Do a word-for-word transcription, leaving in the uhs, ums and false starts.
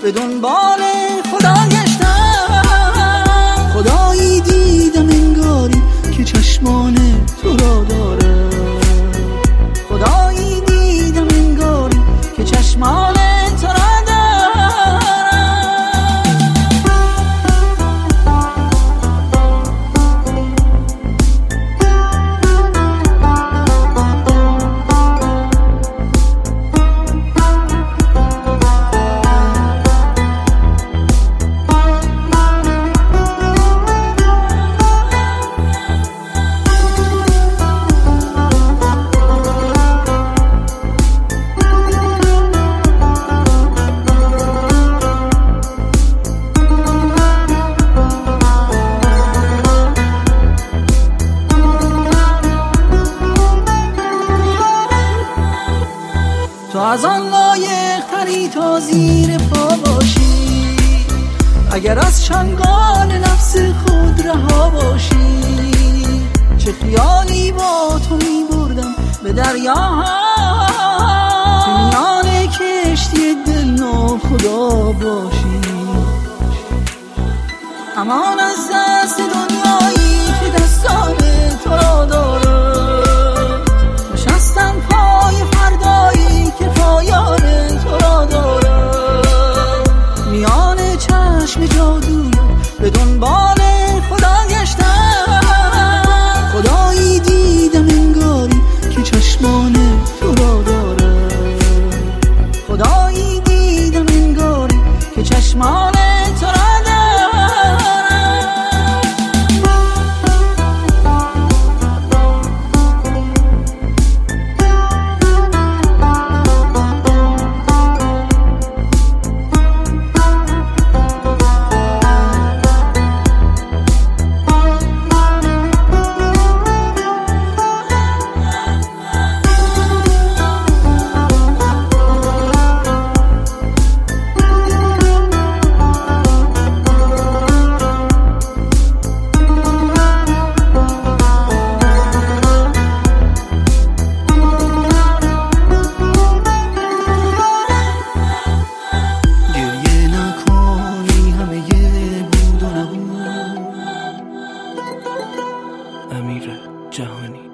به دنبال خدا گشتم. خدایی دیدم انگاری که چشمان تو را داره. خدایی دیدم انگاری که چشمان تو را تو از آن لایق تری تا زیر پا باشی، اگر از چنگال نفس خود رها باشی. چه خیالی با تو می بردم به دریاها، میان کشتی دل ناخدا باشی. امان از دست دنیایی که دستان تو را داره. نشستم پای فردایی که پایان تو را داره. میان چشم جادوی به دنبال خدا گشتم. خدایی دیدم انگاری که چشمان تو را داره. خدایی دیدم انگاری که چشمان تو را داره. امیر جهانی.